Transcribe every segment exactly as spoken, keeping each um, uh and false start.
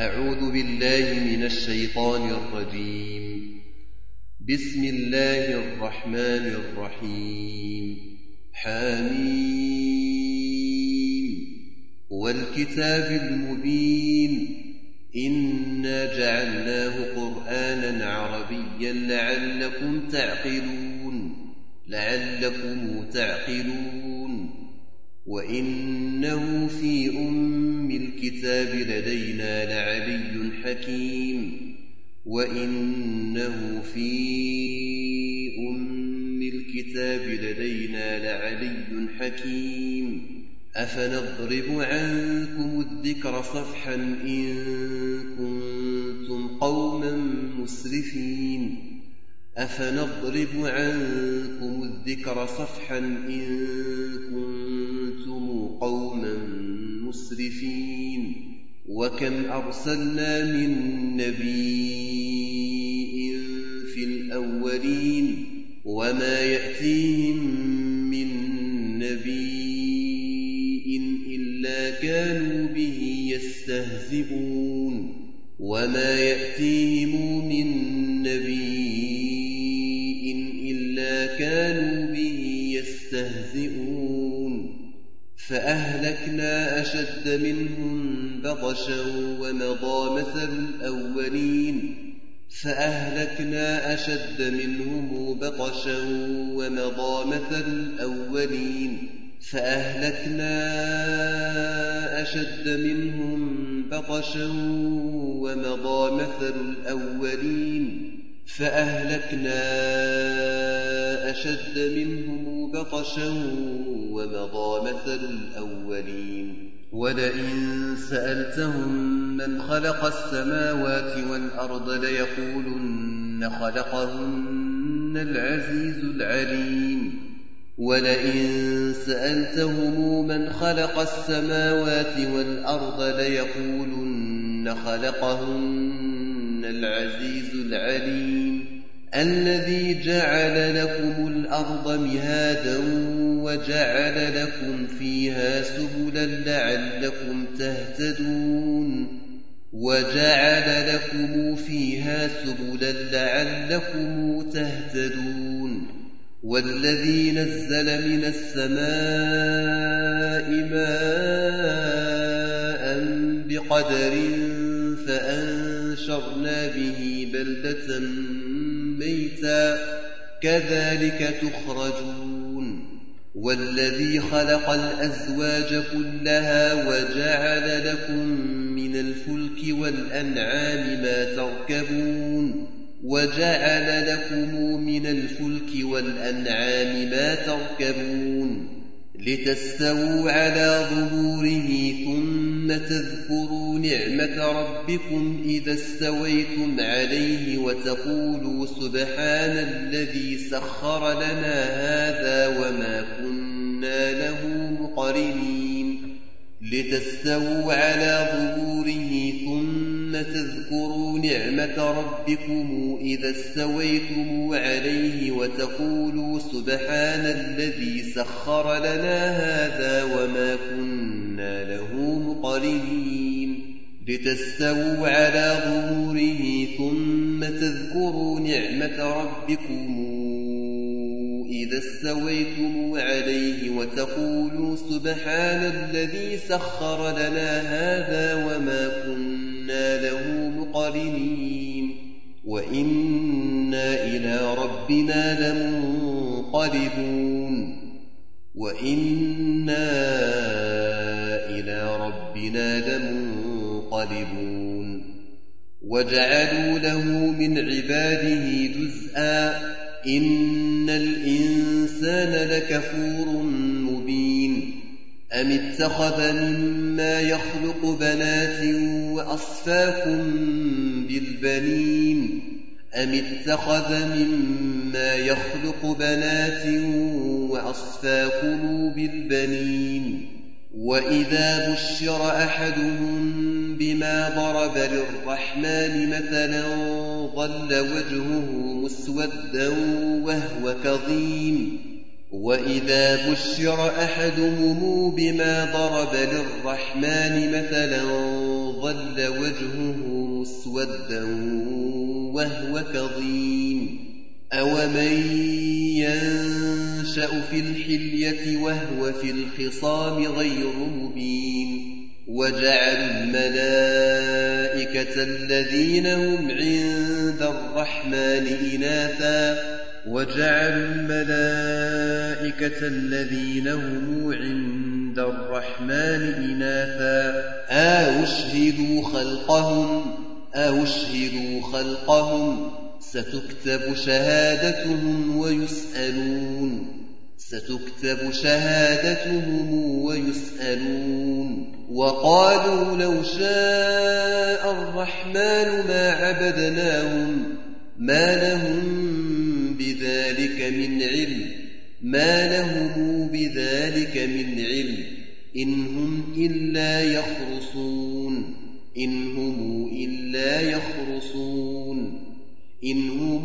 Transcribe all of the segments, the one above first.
أعوذ بالله من الشيطان الرجيم. بسم الله الرحمن الرحيم. حميم والكتاب المبين إنا جعلناه قرآنا عربيا لعلكم تعقلون لعلكم تعقلون وإنه في أم الكتاب لدينا لعلي حكيم وإنه في أم الكتاب لدينا لعلي حكيم أفنضرب عنكم الذكر صفحا إن كنتم قوما مسرفين أفنضرب عنكم الذكر صفحا إن كنتم قوما مسرفين وكم أرسلنا من نبي في الأولين وما يأتيهم من نبي إلا كانوا به يستهزئون وما يأتيهم من نبي إلا كانوا به يستهزئون فأهلكنا أشد منهم بطشا ومضى مثل الأولين فأهلكنا أشد منهم بطشا ومضى مثل الأولين فأهلكنا أشد منهم بطشا ومضى مثل الأولين فأهلكنا أشد منهم بطشا ومضى مثل الأولين ولئن سألتهم من خلق السماوات والأرض ليقولن خلقهن العزيز العليم ولئن سألتهم من خلق السماوات والأرض ليقولن خلقهن العزيز العليم الذي جعل لكم الأرض مهادا وجعل لكم فيها سبلا لعلكم تهتدون وجعل لكم فيها سبلا لعلكم تهتدون والذي نزل من السماء ماء بقدر فأنشرنا به بلدة ميتا كذلك تخرجون والذي خلق الأزواج كلها وجعل لكم من الفلك والأنعام ما تركبون وجعل لكم من الفلك والأنعام ما تركبون لتستووا على ظهوره ثم تذكروا نعمة ربكم إذا استويتم عليه وتقولوا سبحان الذي سخر لنا هذا وما كنا له مقرنين لتستووا على ظهوره ثم تذكروا نعمة ربكم إذا استويتم عليه وتقولوا سبحان الذي سخر لنا هذا وما كنا له مقرنين لتستووا على ظهوره ثم تذكروا نعمة ربكم إذا استويتم عليه وتقولوا سبحان الذي سخر لنا هذا وما كنا له مقرنين وإنا إلى ربنا لمنقلبون وإنا إلى ربنا لمنقلبون وجعلوا له من عباده جزءا إن الإنسان لكفور مبين أم اتخذ مما يخلق بنات وأصفاكم بالبنين أم اتخذ مما يخلق بنات وأصفاكم بالبنين وإذا بشر أحدهم بما ضرب للرحمن مثلا ظل وجهه مسودا وهو كظيم وإذا بشر أحدهم بما ضرب للرحمن مثلا ظل وجهه مسودا وهو كظيم أومن ينشأ في الحلية وهو في الخصام غير مبين وجعلوا الملائكة الذين هم عند الرحمن إناثا وجعلوا الملائكة الذين هم عند الرحمن إناثا أشهدوا خلقهم أشهدوا خلقهم ستكتب شهادتهم ويسألون ستكتب شهادتهم ويسألون وقالوا لو شاء الرحمن ما عبدناهم ما لهم بذلك من علم ما لهم بذلك من علم إن هم إلا يخرصون إن هم إلا يخرصون إن هم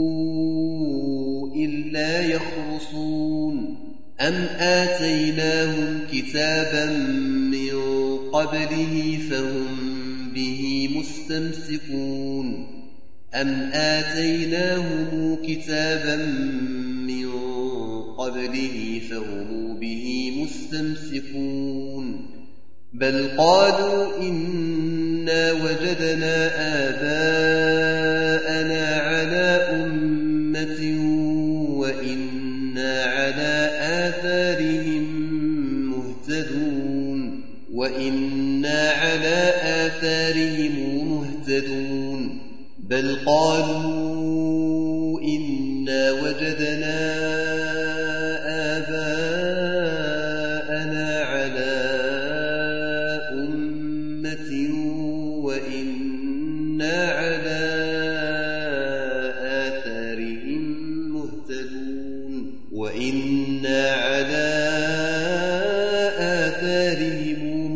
إلا يخرصون أم آتيناهم كتابا من قبله فهم به مستمسكون أم آتيناهم كتابا من قبله فهم به مستمسكون بل قالوا إنا وجدنا آباءنا على أمة وإنا على آثارهم مهتدون وإنا على آثارهم مهتدون بل قالوا إنا وجدنا آباءنا على أمة وإنا على آثارهم مهتدون وإنا على آثارهم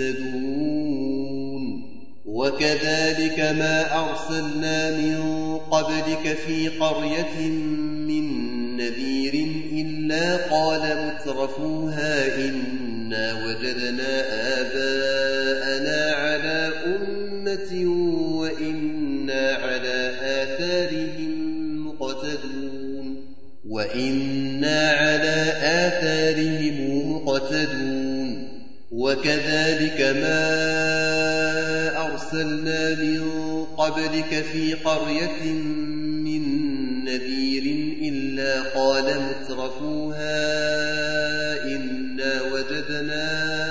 مهتدون وكذلك ما أرسلنا من قبلك في قرية من نذير إلا قال مترفوها إنا وجدنا آباءنا على أمة وإنا على آثارهم مقتدون وإنا على آثارهم مقتدون وكذلك ما أرسلنا من قبلك في قرية من نذير إلا قال مترفوها إنا وجدنا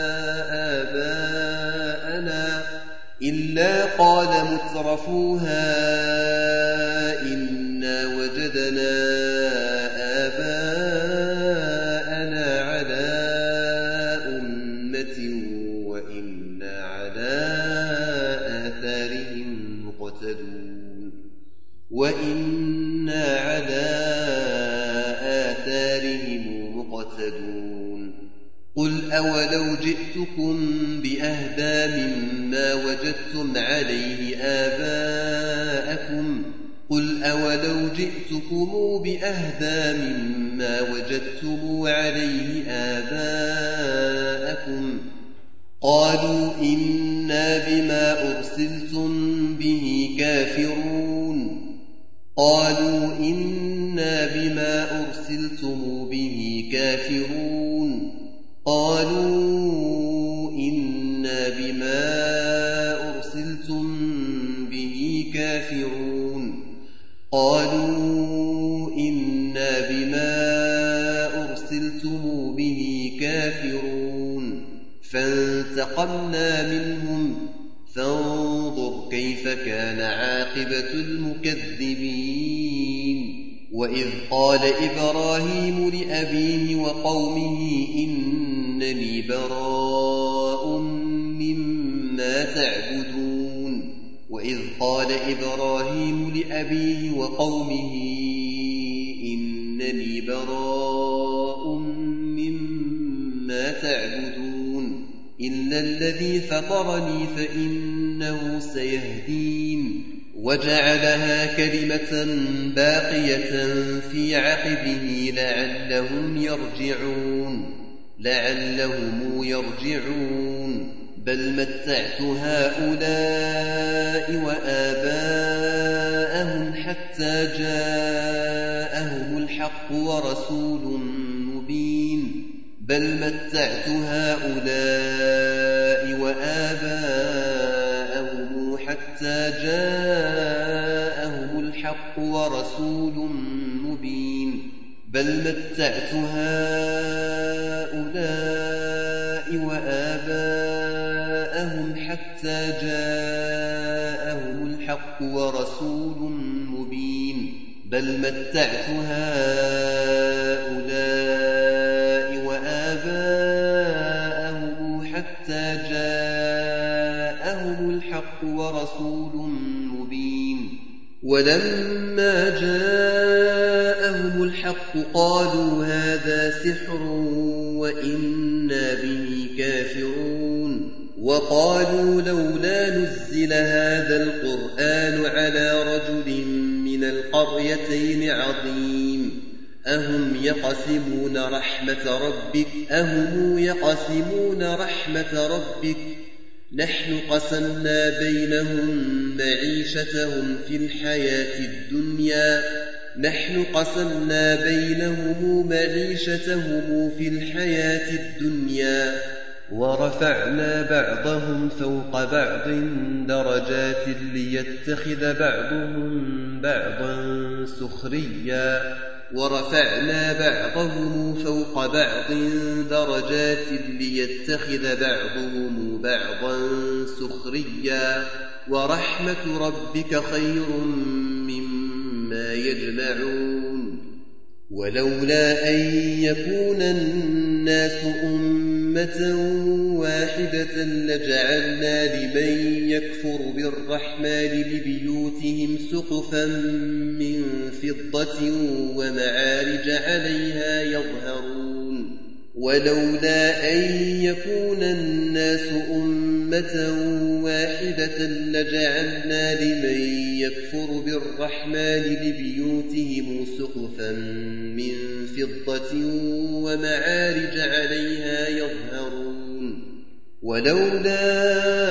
آباءنا إلا قال مترفوها إنا وجدنا آباءنا على أمة وإنا على آثارهم مقتدون وإنا على آثارهم مقتدون قل أولو جئتكم بأهدى مما وجدتم عليه آباءكم قل أولو جئتكم بأهدى مما وجدتم عليه آباءكم قالوا إنا بما أرسلتم به كافرون قالوا إنا بما أرسلتم به كافرون قالوا إنا بما أرسلتم به كافرون قالوا إنا بما أرسلتم به كافرون فانتقمنا منهم فانظر كيف كان عاقبة المكذبين وإذ قال إبراهيم لأبيه وقومه إنني براء مما تعبدون وإذ قال إبراهيم لأبيه وقومه إنني براء مما تعبدون إلا الذي فطرني فإنه سيهدين وجعلها كلمة باقية في عقبه لعلهم يرجعون لعلهم يرجعون بل متعت هؤلاء وآباءهم حتى جاءهم الحق ورسول مبين بل متعت هؤلاء وآباءهم حتى جاءهم الحق ورسول مبين بل متعت هؤلاء وآباءهم حتى جاءهم الحق ورسول مبين بل متعت هؤلاء وآباءهم حتى جاءهم الحق ورسول مبين ولما جاءهم الحق قالوا هذا سحر وإنا به كافرون وقالوا لولا نزل هذا القرآن على رجل من القريتين عظيم أهم يقسمون رحمة ربك أهم يقسمون رحمة ربك نحن قسمنا بينهم معيشتهم في الحياة الدنيا نحن قسمنا بينهم معيشتهم في الحياة الدنيا ورفعنا بعضهم فوق بعض درجات ليتخذ بعضهم بعضا سخريا ورفعنا بعضهم فوق بعض درجات ليتخذ بعضهم بعضا سخريا ورحمة ربك خير مما يجمعون ولولا أن يكون الناس أمة واحدة لجعلنا لمن يكفر بالرحمن لبيوتهم سقفا من فضة ومعارج عليها يظهرون ولولا أن يكون الناس أمة واحدة لجعلنا لمن يكفر بالرحمن لبيوتهم سقفا من فضة ومعارج عليها يظهرون ولولا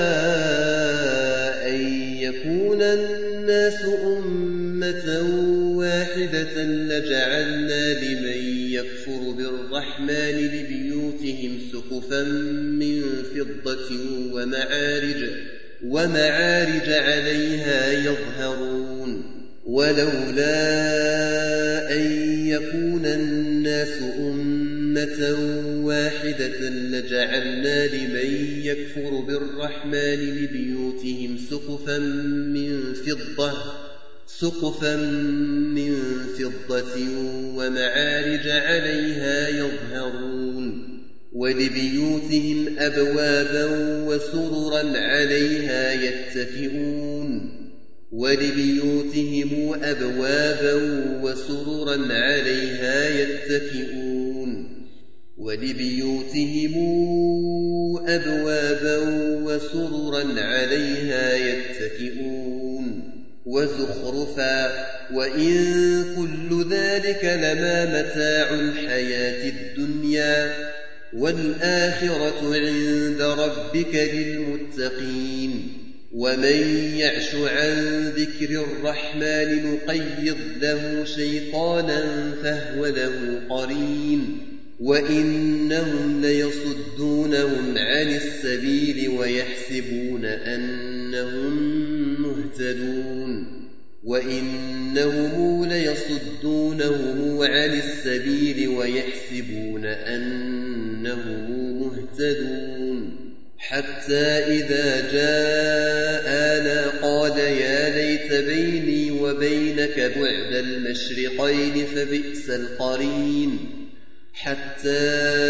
أن يكون الناس أمة واحدة لجعلنا لمن يكفر بالرحمن لبيوتهم سقفا من فضة ومعارج ومعارج عليها يظهرون ولولا أن يكون الناس أمة واحدة لجعلنا لمن يكفر بالرحمن لبيوتهم سقفا من فضة سقفا من فضة ومعارج عليها يظهرون ولبيوتهم أبوابا وسررا عليها يتكئون ولبيوتهم أبوابا وسررا عليها يتكئون ولبيوتهم أبوابا وسررا عليها يتكئون وزخرفا وإن كل ذلك لما متاع الحياة الدنيا والآخرة عند ربك للمتقين ومن يعش عن ذكر الرحمن نقيض له شيطانا فهو له قرين وإنهم ليصدونهم عن السبيل ويحسبون أنهم مهتدون وإنهم ليصدونهم عن السبيل ويحسبون أنهم مهتدون حتى إذا جاءنا قال يا ليت بيني وبينك بعد المشرقين فبئس القرين حتى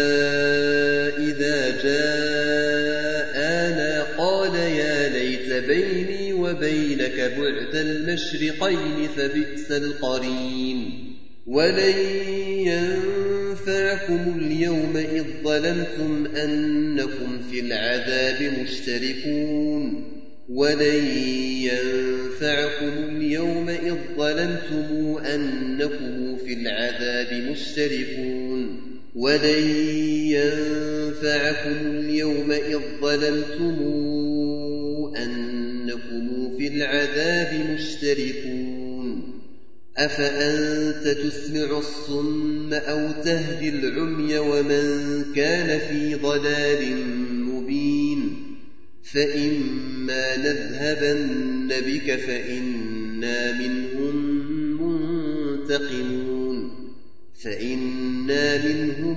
إذا جاءنا قال يا ليت بيني وبينك بعد المشرقين فبئس القرين ولن ينفعكم اليوم إذ ظلمتم أنكم في العذاب مشتركون ولن ينفعكم اليوم إذ ظلمتم أنكم في العذاب مشتركون ولن ينفعكم اليوم إذ ظلمتم أنكم في العذاب مشتركون أفأنت تسمع الصم أو تهدي العمي ومن كان في ضلال مبين فإما نذهبن بك فإنا منهم منتقمون فإنا منهم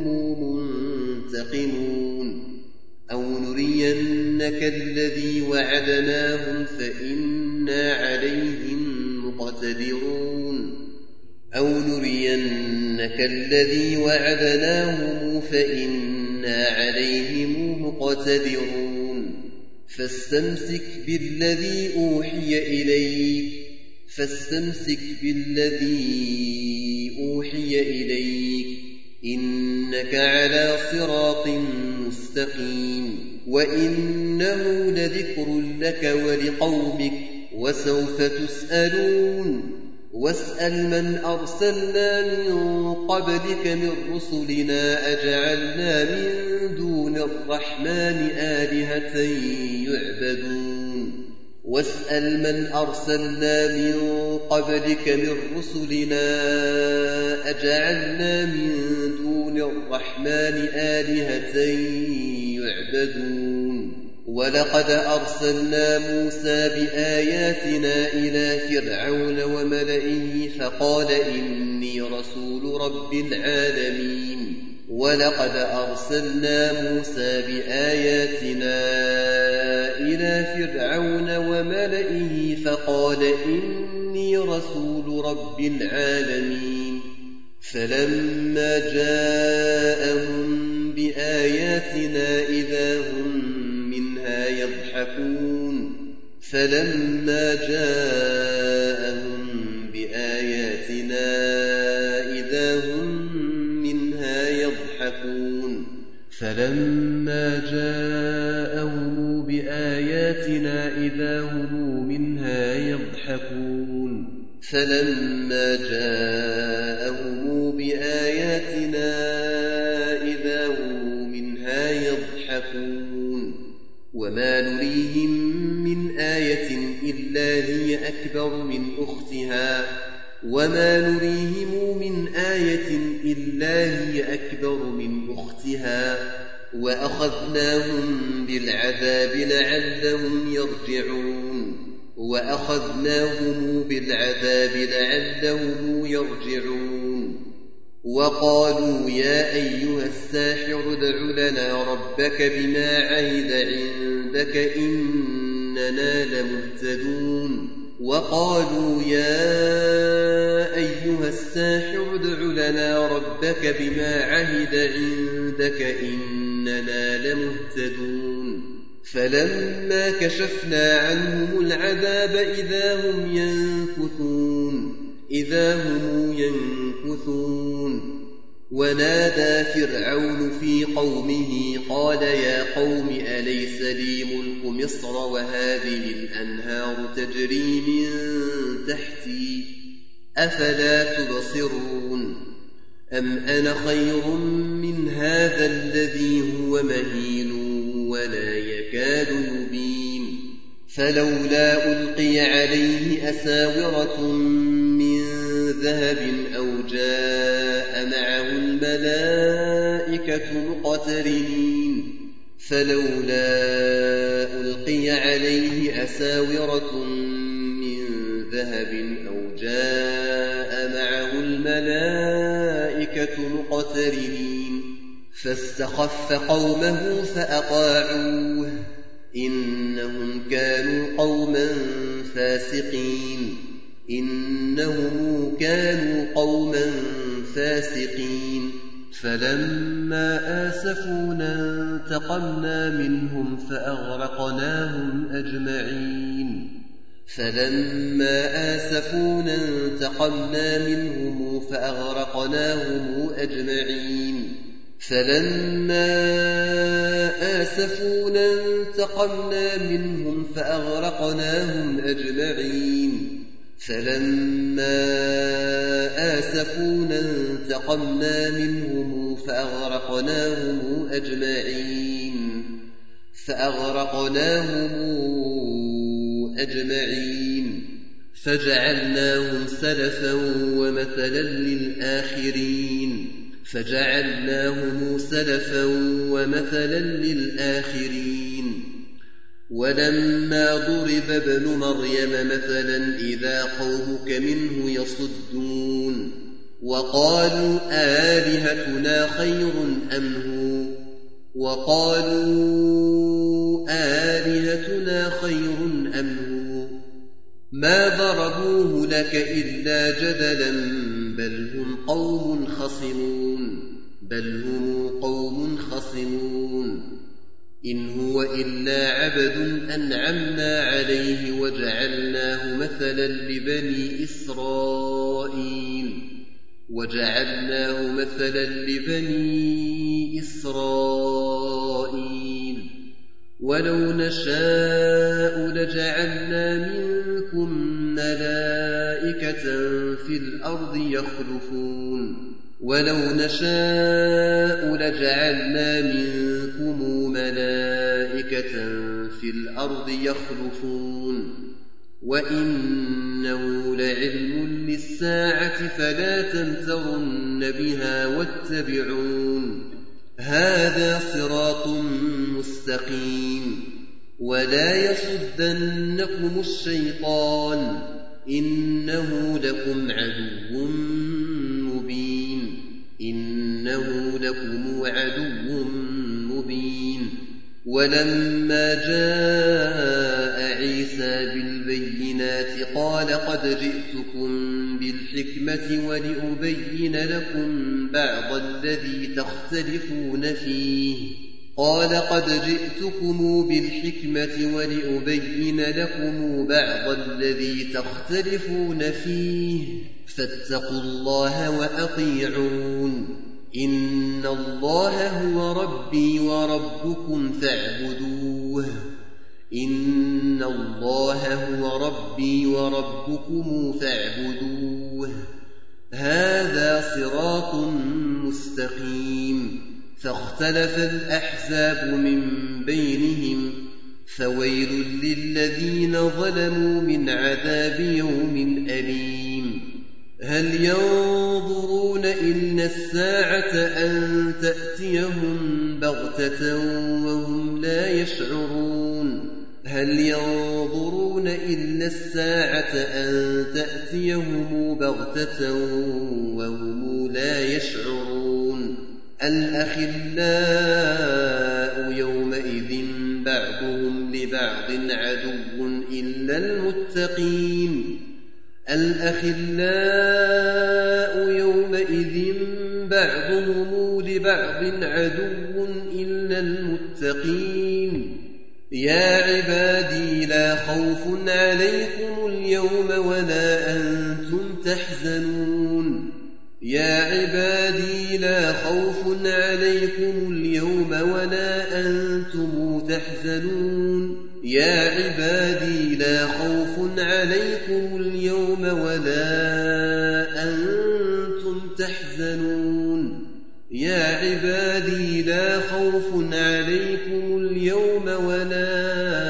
منتقمون أو نرينك الذي وعدناهم فإنا عليهم مقتدرون أو نرينك الذي وعدناهم فإنا عليهم مقتدرون فاستمسك بالذي أوحي إليك فاستمسك بالذي أوحي إليك إنك على صراط مستقيم وإنه لذكر لك ولقومك وسوف تسألون واسأل من أرسلنا من قبلك من رسلنا أجعلنا من دون الرحمن آلهة يعبدون واسأل من أرسلنا من قبلك من رسلنا أجعلنا من دون الرحمن آلهة يعبدون ولقد أرسلنا موسى بآياتنا إلى فرعون وملئه فقال إني رسول رب العالمين ولقد أرسلنا موسى بآياتنا إلى فرعون وملئه فقال إني رسول رب العالمين فلما جاءهم بآياتنا إذا هم منها يضحكون فلما جاءهم بآياتنا إذا هم منها يضحكون فلما جاءهم بآياتنا إذا هم منها يضحكون فلما جاءهم بآياتنا إذا هم منها يضحكون وما نريهم من آية إلا هي أكبر من أختها وما نريهم من آية إلا هي أكبر من أختها وأخذناهم بالعذاب لعلهم يرجعون وأخذناهم بالعذاب لعلهم يرجعون وقالوا يا أيها الساحر ادع لنا ربك بما عهد عندك إننا لمهتدون وقالوا يا أيها الساحر ادع لنا ربك بما عهد عندك إننا لمهتدون فلما كشفنا عنهم العذاب إذا هم ينكثون إذا هم ينكثون ونادى فرعون في قومه قال يا قوم أليس لي ملك مصر وهذه الأنهار تجري من تحتي أفلا تبصرون أم أنا خير من هذا الذي هو مهين ولا يكاد يبين فلولا ألقي عليه أساورة من ذهب أو جاء معه الملائكة مقترنين فلولا ألقي عليه أساورة من ذهب أو جاء معه الملائكة مقترنين فاستخف قومه فأطاعوه إنهم كانوا قوما فاسقين إنهم كانوا قوما فاسقين فلما آسفونا انتقمنا منهم فأغرقناهم أجمعين فلما آسفونا انتقمنا منهم فأغرقناهم أجمعين فلما آسفونا انتقمنا فانتقمنا منهم فأغرقناهم أجمعين فلما آسفونا انتقمنا منهم فأغرقناهم أجمعين فأغرقناهم أجمعين فجعلناهم سلفا ومثلا للآخرين فجعلناهم سلفا ومثلا للآخرين ولما ضرب ابن مريم مثلا إذا قومك منه يصدون وقالوا آلهتنا خير أم هو وقالوا آلهتنا خير أم هو ما ضربوه لك إلا جدلا بل هم قوم خصمون بل هم قوم خصمون إن هو إلا عبد أنعمنا عليه وجعلناه مثلا لبني إسرائيل وجعلناه مثلا لبني إسرائيل ولو نشاء لجعلنا منكم ملائكة في الأرض يخلفون ولو نشاء لجعلنا منكم ملائكة في الأرض يخلفون وإنه لعلم للساعة فلا تمترن بها واتبعون هذا صراط مستقيم ولا يصدنكم الشيطان إنه لكم عدو مبين إنه لكم عدو مبين ولما جاء عيسى بالبينات قال قد جئتكم بالحكمة ولأبين لكم بعض الذي تختلفون فيه قال قد جئتكم بالحكمة ولأبين لكم بعض الذي تختلفون فيه فاتقوا الله وأطيعون إن الله هو ربي وربكم فاعبدوه إن الله هو ربي وربكم فاعبدوه هذا صراط مستقيم فاختلف الأحزاب من بينهم فويل للذين ظلموا من عذاب يوم أليم هل ينظرون إلا الساعة أن تأتيهم بغتة وهم لا يشعرون هل ينظرون إلا الساعة أن تأتيهم بغتة وهم لا يشعرون الأخلاء يومئذ بعضهم لبعض عدو إلا المتقين الأخلاء يومئذ بعضهم لبعض عدو إلا المتقين يا عبادي لا خوف عليكم اليوم ولا أنتم تحزنون يا عبادي لا خوف عليكم اليوم ولا أنتم تحزنون يا عبادي لا خوف عليكم اليوم ولا أنتم تحزنون يا عبادي لا خوف عليكم اليوم ولا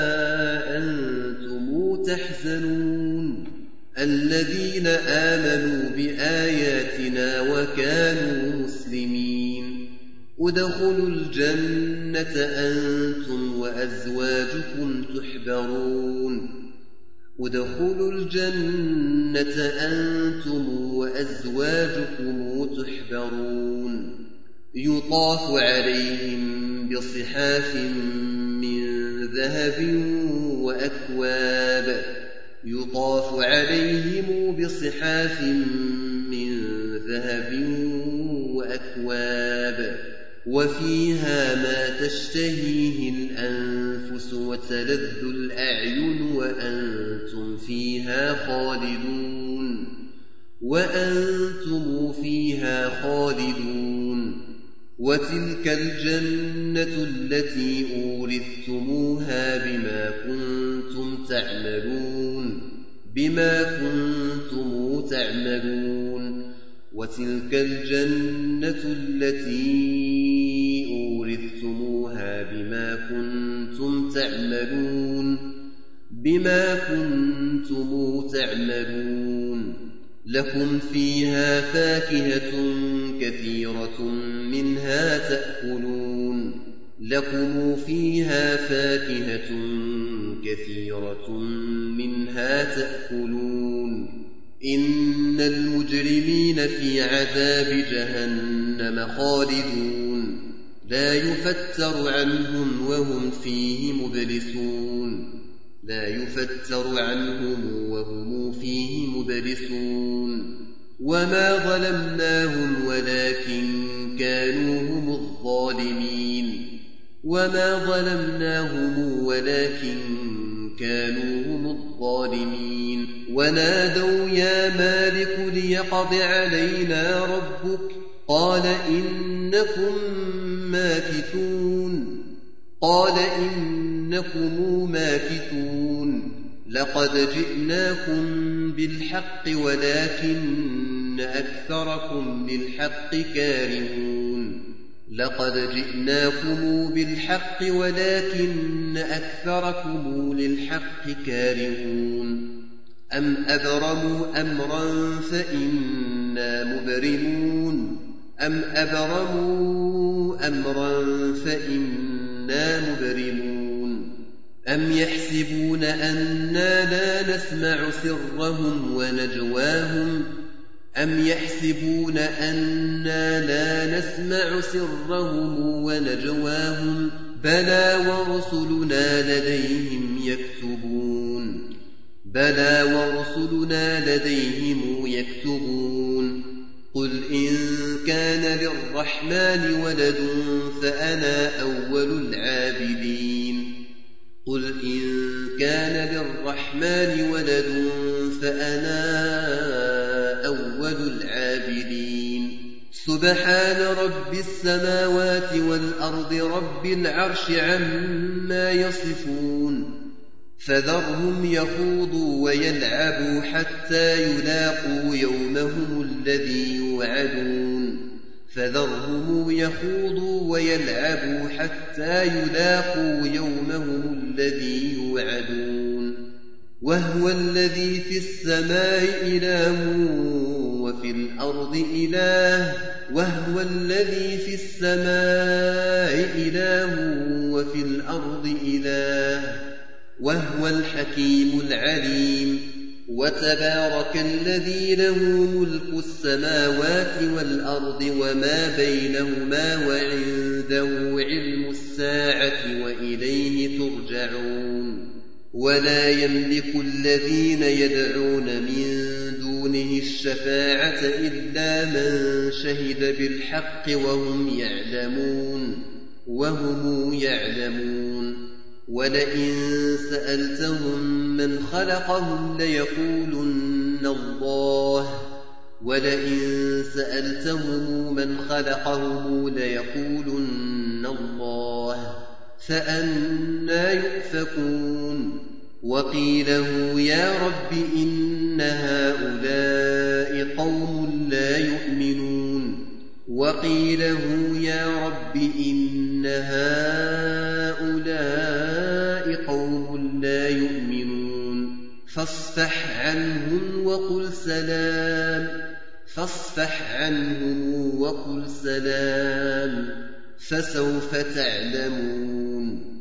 أنتم تحزنون الذين آمنوا بآياتنا وكانوا مسلمين ادخلوا الجنة أنتم وأزواجكم تحبرون ادخلوا الجنة أنتم وأزواجكم تحبرون يطاف عليهم بصحاف من ذهب وأكواب يطاف عليهم بصحاف من ذهب وأكواب وفيها ما تشتهيه الأنفس وتلذ الأعين وأنتم فيها خالدون وأنتم فيها خالدون وتلك الجنة التي أورثتموها بما كنتم تعملون بما كنتم تعملون وتلك الجنة التي أورثتموها بما كنتم تعملون بما كنتم تعملون لكم فيها فاكهة كثيرة منها تأكلون لكم فيها فاكهة كثيرة منها تأكلون إن المجرمين في عذاب جهنم خالدون لا يفتر عنهم وهم فيه مبلسون لا يفتر عنهم وهم فيه مبلسون وما ظلمناهم ولكن كانوا هم الظالمين وما ظلمناهم ولكن كانوا هم الظالمين ونادوا يا مالك ليقض علينا ربك قال إنكم ماكثون قال إنكم ماكثون لقد جئناكم بالحق ولكن أكثركم للحق كارهون لقد جئناكم بالحق ولكن أكثركم للحق كارهون أم أبرموا أمرا فإنا مبرمون أم أبرموا أمرا فإنا مبرمون أم يحسبون أنا لا نسمع سرهم ونجواهم أم يحسبون أنا لا نسمع سرهم ونجواهم بلى ورسلنا لديهم يكتبون بلى ورسلنا لديهم يكتبون قل إن كان للرحمن ولد فأنا أول العابدين قل إن كان للرحمن ولد فأنا أول العابدين سبحان رب السماوات والأرض رب العرش عما يصفون فذرهم يخوضوا ويلعبوا حتى يلاقوا يومهم الذي يوعدون فذرهم يخوضوا ويلعبوا حتى يلاقوا يومهم الذي يوعدون وهو الذي في السماء إله وفي الأرض إله وهو الذي في السماء إله وفي الأرض إله وهو الحكيم العليم وتبارك الذي له ملك السماوات والأرض وما بينهما وعنده علم الساعة وإليه ترجعون ولا يملك الذين يدعون من دونه الشفاعة إلا من شهد بالحق وهم يعلمون وهم يعلمون ولئن سألتهم من خلقهم ليقولن الله ولئن سألتهم من خلقهم ليقولن الله فأنى يؤفكون وقيله يا رب إن هؤلاء قوم لا يؤمنون وقيله يا رب إن هؤلاء قوم لا يؤمنون فاصفح عنهم وقل سلام فاصفح عنهم وقل سلام فسوف تعلمون